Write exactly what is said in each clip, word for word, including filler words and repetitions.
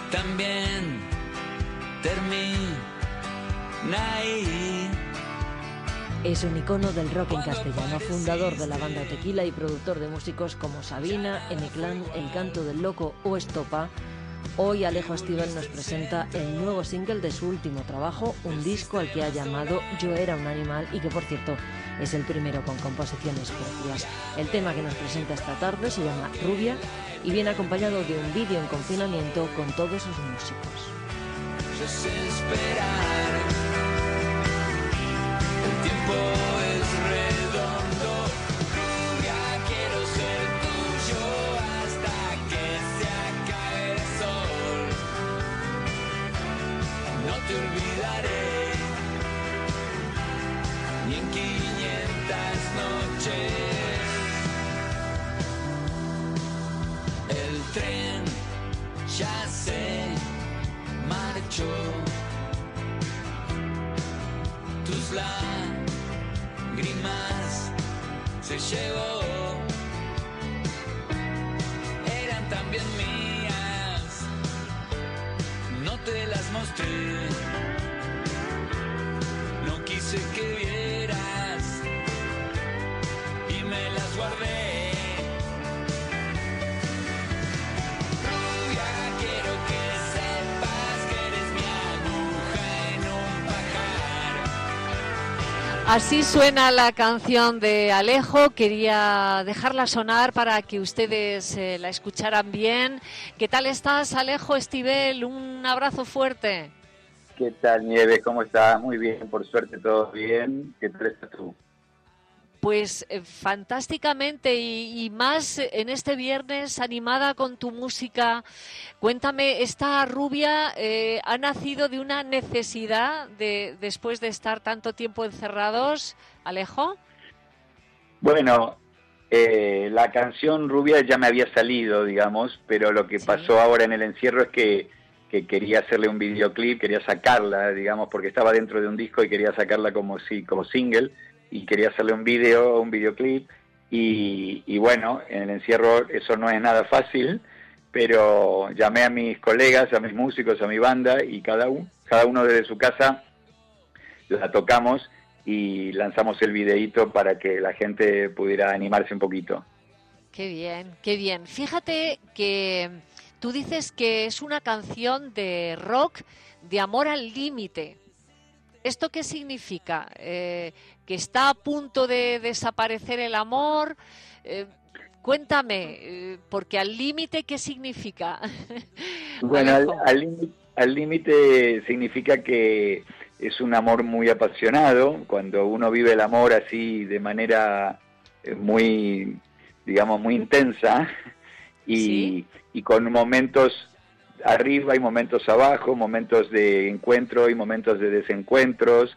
también termina ahí. Es un icono del rock en castellano, fundador de la banda Tequila y productor de músicos como Sabina, M-Clan, El Canto del Loco o Estopa. Hoy Alejo Stivel nos presenta el nuevo single de su último trabajo, un disco al que ha llamado Yo era un animal y que, por cierto, es el primero con composiciones propias. El tema que nos presenta esta tarde se llama Rubia y viene acompañado de un vídeo en confinamiento con todos sus músicos. Yo sé esperar, el tiempo es redondo, rubia, quiero ser tuyo hasta que se acabe el sol. No te olvidaré, ni en quinientas noches. El tren ya se marchó, tus lágrimas se llevó, eran también mías, no te las mostré, no quise que vieras y me las guardé. Así suena la canción de Alejo. Quería dejarla sonar para que ustedes eh, la escucharan bien. ¿Qué tal estás, Alejo Stivel? Un abrazo fuerte. ¿Qué tal, Nieves? ¿Cómo estás? Muy bien, por suerte todo bien. ¿Qué tal estás tú? Pues eh, fantásticamente y, y más en este viernes animada con tu música. Cuéntame, esta Rubia eh, ha nacido de una necesidad de después de estar tanto tiempo encerrados, Alejo. Bueno, eh, la canción Rubia ya me había salido, digamos, pero lo que sí. pasó ahora en el encierro es que, que quería hacerle un videoclip, quería sacarla, digamos, porque estaba dentro de un disco y quería sacarla como, sí, como single. Y quería hacerle un video, un videoclip, y, y bueno, en el encierro eso no es nada fácil, pero llamé a mis colegas, a mis músicos, a mi banda, y cada uno, cada uno desde su casa la tocamos y lanzamos el videíto para que la gente pudiera animarse un poquito. Qué bien, qué bien. Fíjate que tú dices que es una canción de rock de amor al límite. ¿Esto qué significa? Eh, ¿Que está a punto de desaparecer el amor? Eh, cuéntame, eh, porque al límite, ¿qué significa? Bueno, al límite significa que es un amor muy apasionado. Cuando uno vive el amor así de manera muy, digamos, muy intensa y, ¿sí? y con momentos arriba y momentos abajo, momentos de encuentro y momentos de desencuentros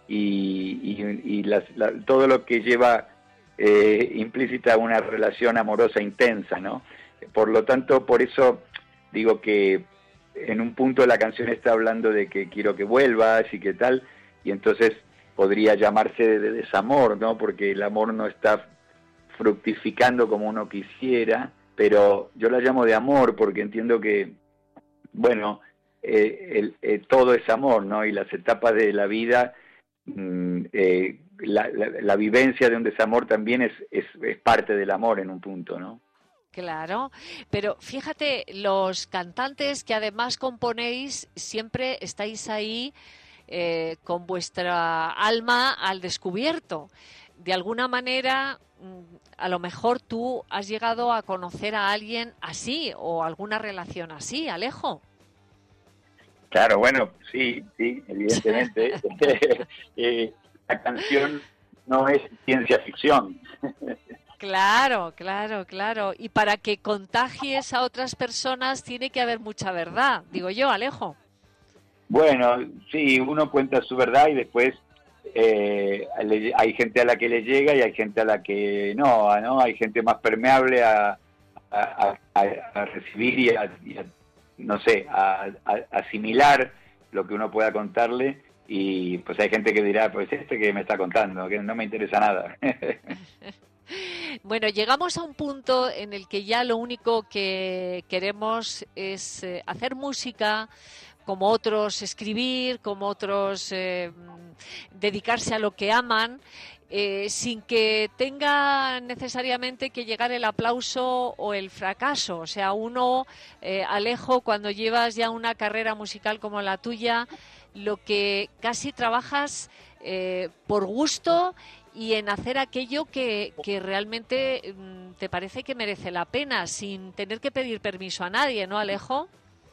y, y, y las, la, todo lo que lleva eh, implícita una relación amorosa intensa, ¿no? Por lo tanto, por eso digo que en un punto la canción está hablando de que quiero que vuelvas y que tal, y entonces podría llamarse de desamor, ¿no? Porque el amor no está fructificando como uno quisiera, pero yo la llamo de amor porque entiendo que bueno, eh, el, eh, todo es amor, ¿no? Y las etapas de la vida, mmm, eh, la, la, la vivencia de un desamor también es, es, es parte del amor en un punto, ¿no? Claro, pero fíjate, los cantantes que además componéis, siempre estáis ahí eh, con vuestra alma al descubierto. De alguna manera, a lo mejor tú has llegado a conocer a alguien así o alguna relación así, Alejo. Claro, bueno, sí, sí, evidentemente. eh, la canción no es ciencia ficción. Claro, claro, claro. Y para que contagies a otras personas tiene que haber mucha verdad, digo yo, Alejo. Bueno, sí, uno cuenta su verdad y después Eh, hay gente a la que le llega y hay gente a la que no, ¿no? Hay gente más permeable a, a, a, a recibir y a, y a no sé, a, a asimilar lo que uno pueda contarle, y pues hay gente que dirá, pues este que me está contando, que no me interesa nada. Bueno, llegamos a un punto en el que ya lo único que queremos es eh, hacer música, como otros escribir, como otros eh, dedicarse a lo que aman, eh, sin que tenga necesariamente que llegar el aplauso o el fracaso. O sea, uno, eh, Alejo, cuando llevas ya una carrera musical como la tuya, lo que casi trabajas eh, por gusto y en hacer aquello que, que realmente mm, te parece que merece la pena, sin tener que pedir permiso a nadie, ¿no, Alejo?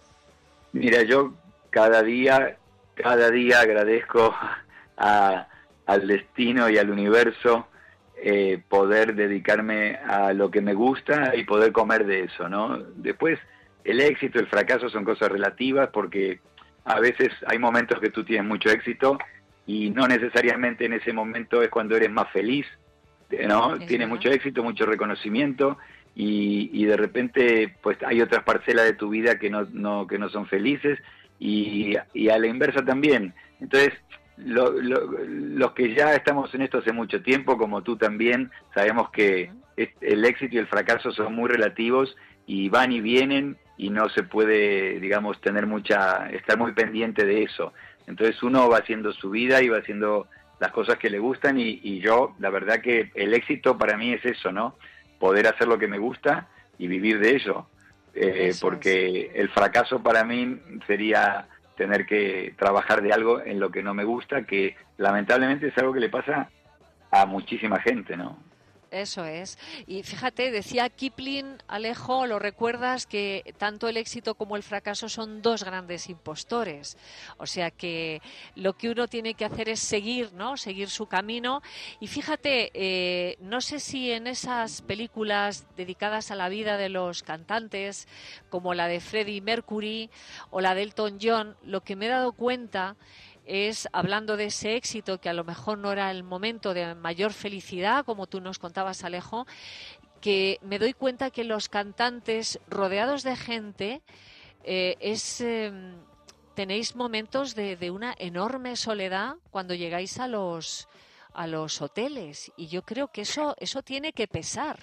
Mira, yo cada día, cada día agradezco a, al destino y al universo eh, poder dedicarme a lo que me gusta y poder comer de eso, ¿no? Después, el éxito, el fracaso son cosas relativas porque a veces hay momentos que tú tienes mucho éxito y no necesariamente en ese momento es cuando eres más feliz, ¿no? Es Tienes verdad. mucho éxito, mucho reconocimiento y, y de repente pues hay otras parcelas de tu vida que no, no, que no son felices y, y a la inversa también. Entonces, lo, lo, los que ya estamos en esto hace mucho tiempo, como tú también, sabemos que el éxito y el fracaso son muy relativos y van y vienen y no se puede, digamos, tener mucha, estar muy pendiente de eso. Entonces uno va haciendo su vida y va haciendo las cosas que le gustan y, y yo, la verdad que el éxito para mí es eso, ¿no? Poder hacer lo que me gusta y vivir de ello. Eh, porque es. El fracaso para mí sería tener que trabajar de algo en lo que no me gusta, que lamentablemente es algo que le pasa a muchísima gente, ¿no? Eso es. Y fíjate, decía Kipling, Alejo, ¿lo recuerdas? Que tanto el éxito como el fracaso son dos grandes impostores. O sea que lo que uno tiene que hacer es seguir, ¿no? Seguir su camino. Y fíjate, eh, no sé si en esas películas dedicadas a la vida de los cantantes, como la de Freddie Mercury o la de Elton John, lo que me he dado cuenta es, hablando de ese éxito, que a lo mejor no era el momento de mayor felicidad, como tú nos contabas, Alejo, que me doy cuenta que los cantantes rodeados de gente eh, es eh, tenéis momentos de, de una enorme soledad cuando llegáis a los a los hoteles, y yo creo que eso eso tiene que pesar.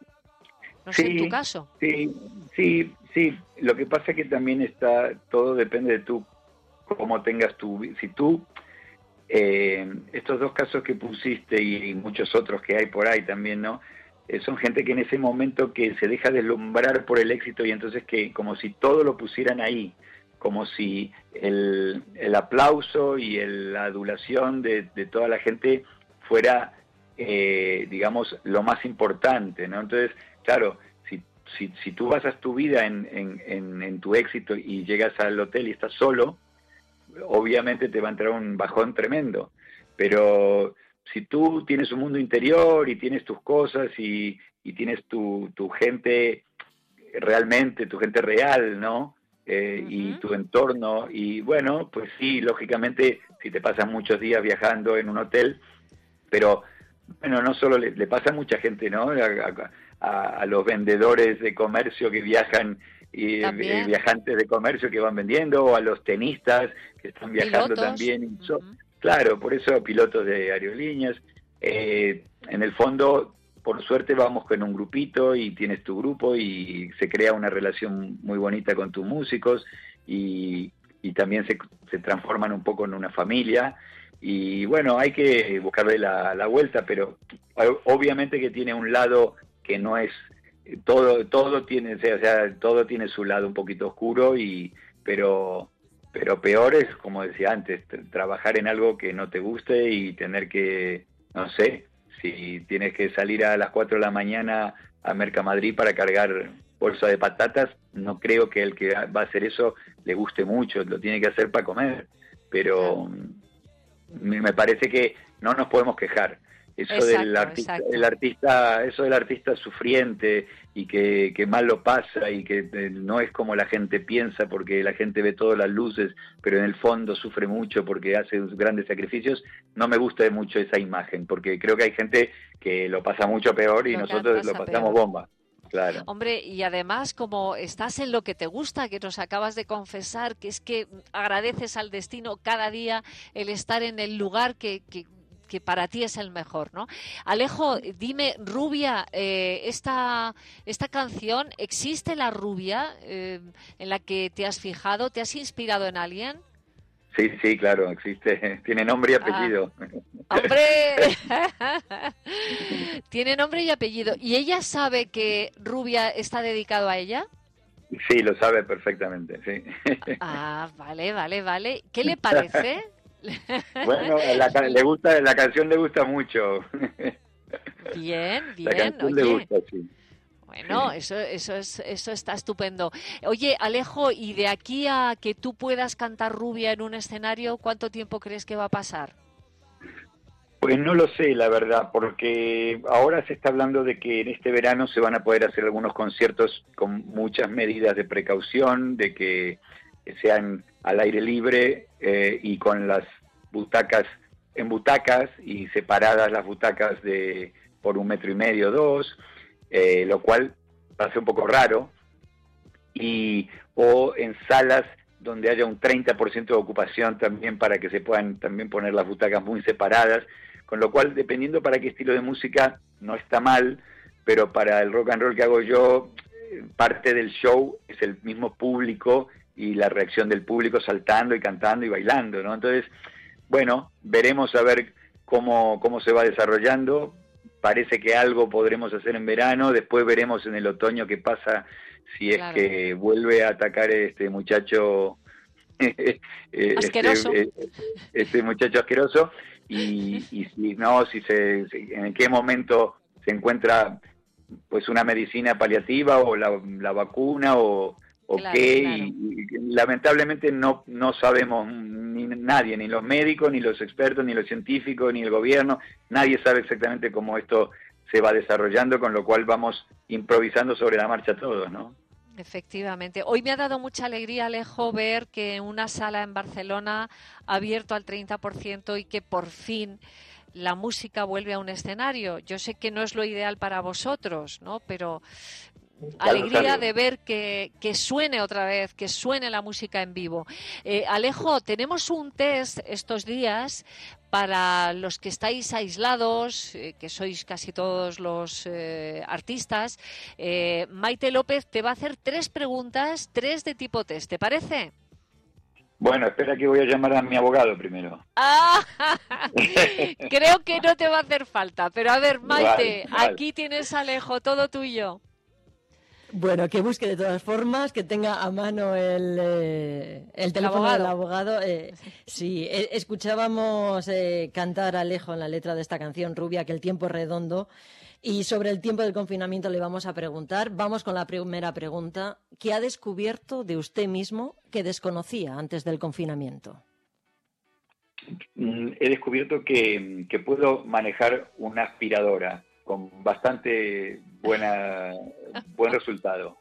No sí, sé en tu caso. Sí, sí, sí. Lo que pasa es que también está, todo depende de tú cómo tengas tu, si tú, eh, estos dos casos que pusiste y, y muchos otros que hay por ahí también, ¿no? Eh, son gente que en ese momento que se deja deslumbrar por el éxito y entonces que como si todo lo pusieran ahí, como si el, el aplauso y el, la adulación de, de toda la gente fuera, eh, digamos, lo más importante, ¿no? Entonces, claro, si, si, si tú basas tu vida en, en, en, en tu éxito y llegas al hotel y estás solo, obviamente te va a entrar un bajón tremendo, pero si tú tienes un mundo interior y tienes tus cosas y, y tienes tu, tu gente realmente, tu gente real, ¿no? Eh, uh-huh. Y tu entorno, y bueno, pues sí, lógicamente, si te pasas muchos días viajando en un hotel, pero bueno, no solo le, le pasa a mucha gente, ¿no? A, a, a los vendedores de comercio que viajan y eh, viajantes de comercio que van vendiendo, o a los tenistas que están viajando pilotos también. Uh-huh. Claro, por eso pilotos de aerolíneas. Eh, en el fondo, por suerte vamos con un grupito y tienes tu grupo y se crea una relación muy bonita con tus músicos y, y también se, se transforman un poco en una familia. Y bueno, hay que buscarle la, la vuelta, pero obviamente que tiene un lado que no es todo todo tiene o sea todo tiene su lado un poquito oscuro, y pero pero peor es, como decía antes, trabajar en algo que no te guste y tener que, no sé, si tienes que salir a las cuatro de la mañana a Mercamadrid para cargar bolsa de patatas, no creo que el que va a hacer eso le guste mucho, lo tiene que hacer para comer, pero me parece que no nos podemos quejar. Eso exacto, del artista, el artista, eso del artista sufriente y que, que mal lo pasa y que no es como la gente piensa, porque la gente ve todas las luces, pero en el fondo sufre mucho porque hace grandes sacrificios. No me gusta mucho esa imagen, porque creo que hay gente que lo pasa mucho peor y lo nosotros lo pasamos peor. Bomba. Claro. Hombre, y además, como estás en lo que te gusta, que nos acabas de confesar, que es que agradeces al destino cada día el estar en el lugar que, que que para ti es el mejor, ¿no? Alejo, dime, Rubia, eh, esta, esta canción, ¿existe la Rubia eh, en la que te has fijado? ¿Te has inspirado en alguien? Sí, sí, claro, existe. Tiene nombre y apellido. Ah, ¡hombre! Tiene nombre y apellido. ¿Y ella sabe que Rubia está dedicado a ella? Sí, lo sabe perfectamente, sí. Ah, vale, vale, vale. ¿Qué le parece? Bueno, la, le gusta, la canción le gusta mucho. Bien, bien. La canción Oye, le gusta, sí. Bueno, eso, eso es, eso está estupendo. Oye, Alejo, y de aquí a que tú puedas cantar Rubia en un escenario, ¿cuánto tiempo crees que va a pasar? Pues no lo sé, la verdad, porque ahora se está hablando de que en este verano se van a poder hacer algunos conciertos con muchas medidas de precaución, de que sean al aire libre eh, y con las butacas en butacas y separadas las butacas de por un metro y medio, dos, eh, lo cual hace un poco raro, y o en salas donde haya un treinta por ciento de ocupación también para que se puedan también poner las butacas muy separadas, con lo cual, dependiendo para qué estilo de música, no está mal, pero para el rock and roll que hago yo, parte del show es el mismo público y la reacción del público saltando y cantando y bailando, ¿no? Entonces, bueno, veremos a ver cómo, cómo se va desarrollando. Parece que algo podremos hacer en verano, después veremos en el otoño qué pasa, si es claro. que vuelve a atacar este muchacho asqueroso. Este, este muchacho asqueroso, y, y si no, si se, si, en qué momento se encuentra pues una medicina paliativa o la, la vacuna o, o claro, qué, claro. Y, y lamentablemente no, no sabemos ni nadie, ni los médicos, ni los expertos, ni los científicos, ni el gobierno, nadie sabe exactamente cómo esto se va desarrollando, con lo cual vamos improvisando sobre la marcha todos, ¿no? Efectivamente. Hoy me ha dado mucha alegría, Alejo, ver que una sala en Barcelona ha abierto al treinta por ciento y que por fin la música vuelve a un escenario. Yo sé que no es lo ideal para vosotros, ¿no? Pero alegría de ver que, que suene otra vez, que suene la música en vivo. Eh, Alejo, tenemos un test estos días para los que estáis aislados, eh, que sois casi todos los eh, artistas. eh, Maite López te va a hacer tres preguntas, tres de tipo test, ¿te parece? Bueno, espera que voy a llamar a mi abogado primero. Ah, creo que no te va a hacer falta, pero a ver, Maite, vale, vale. Aquí tienes a Alejo, todo tuyo. Bueno, que busque de todas formas, que tenga a mano el, eh, el teléfono ¿El del abogado. Eh, sí, eh, escuchábamos eh, cantar a Alejo en la letra de esta canción, Rubia, que el tiempo es redondo. Y sobre el tiempo del confinamiento le vamos a preguntar. Vamos con la primera pregunta. ¿Qué ha descubierto de usted mismo que desconocía antes del confinamiento? He descubierto que, que puedo manejar una aspiradora con bastante buena buen resultado.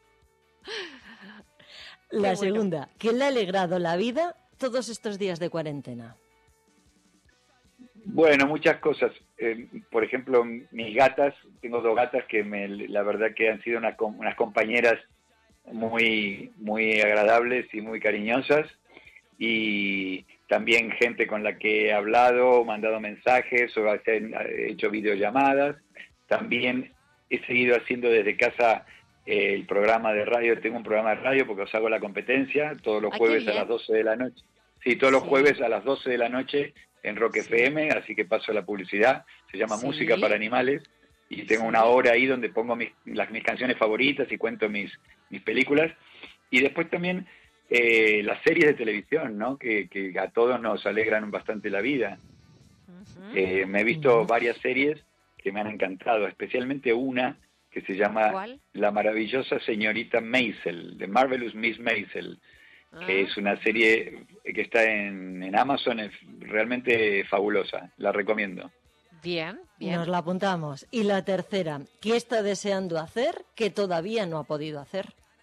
La segunda, ¿qué le ha alegrado la vida todos estos días de cuarentena? Bueno, muchas cosas. Eh, por ejemplo, mis gatas, tengo dos gatas que me, la verdad que han sido una, unas compañeras muy, muy agradables y muy cariñosas, y también gente con la que he hablado, mandado mensajes o he hecho videollamadas. También he seguido haciendo desde casa eh, el programa de radio. Tengo un programa de radio porque os hago la competencia todos los Ay, jueves a las doce de la noche. Sí, todos los sí. jueves a las doce de la noche en Rock sí. F M, así que paso la publicidad. Se llama sí. Música para Animales, y tengo sí. una hora ahí donde pongo mis, las, mis canciones favoritas y cuento mis, mis películas. Y después también eh, las series de televisión, ¿no? Que, que a todos nos alegran bastante la vida. Uh-huh. eh, me he visto uh-huh. varias series que me han encantado, especialmente una que se llama ¿Cuál? La maravillosa señorita Maisel, The Marvelous Miss Maisel, ah. que es una serie que está en, en Amazon, es realmente fabulosa, la recomiendo. Bien, bien. Nos la apuntamos. Y la tercera, ¿qué está deseando hacer que todavía no ha podido hacer?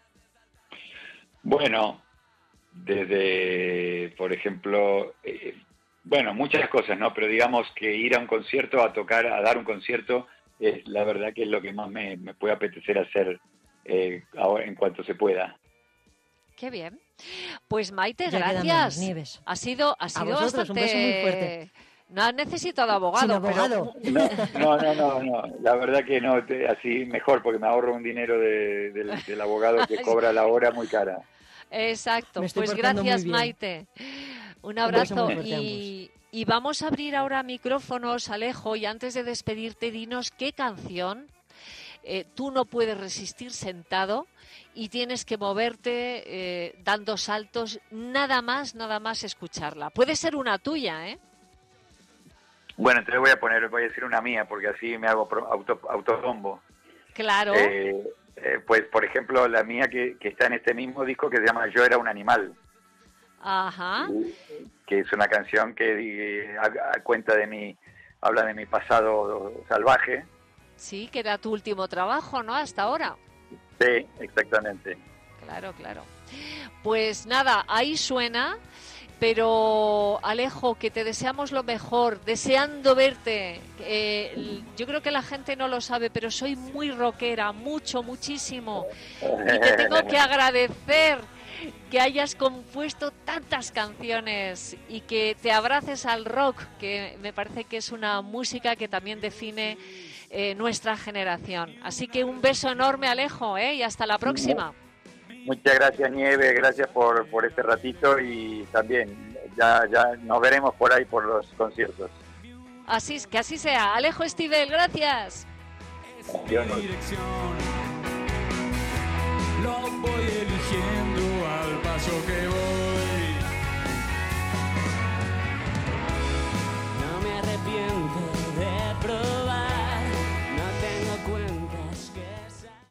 Bueno, desde, por ejemplo, eh, bueno, muchas cosas, ¿no? Pero digamos que ir a un concierto, a tocar, a dar un concierto, es la verdad que es lo que más me, me puede apetecer hacer eh, ahora, en cuanto se pueda. Qué bien. Pues Maite, ya gracias. Ha sido, ha sido a vosotros, bastante... un beso muy fuerte. No has necesitado abogado. Sin abogado. Pero... No, no, no, no, no, la verdad que no, te, así mejor, porque me ahorro un dinero de, de, del abogado que cobra la hora muy cara. Exacto, Me estoy pues portando muy gracias bien. Maite. Un Un abrazo beso muy fuerte a y, y vamos a abrir ahora micrófonos, Alejo, y antes de despedirte, dinos qué canción eh, tú no puedes resistir sentado y tienes que moverte eh, dando saltos, nada más, nada más escucharla. Puede ser una tuya, ¿eh? Bueno, entonces voy a poner, voy a decir una mía, porque así me hago pro- auto, autobombo. Claro. Eh, eh, pues, por ejemplo, la mía que, que está en este mismo disco que se llama Yo era un animal, Ajá. que es una canción que eh, a, a cuenta de mi, habla de mi pasado salvaje. Sí, que era tu último trabajo, ¿no? Hasta ahora. Sí, exactamente. Claro, claro. Pues nada, ahí suena, pero Alejo, que te deseamos lo mejor, deseando verte. Eh, yo creo que la gente no lo sabe, pero soy muy rockera, mucho, muchísimo. Y te tengo que agradecer que hayas compuesto tantas canciones y que te abraces al rock, que me parece que es una música que también define eh, nuestra generación. Así que un beso enorme, Alejo, ¿eh? Y hasta la próxima. Muchas gracias, Nieve, gracias por, por este ratito y también ya, ya nos veremos por ahí por los conciertos. Así es, que así sea. Alejo Stivel, gracias. Yo no- Lo voy eligiendo al paso que voy.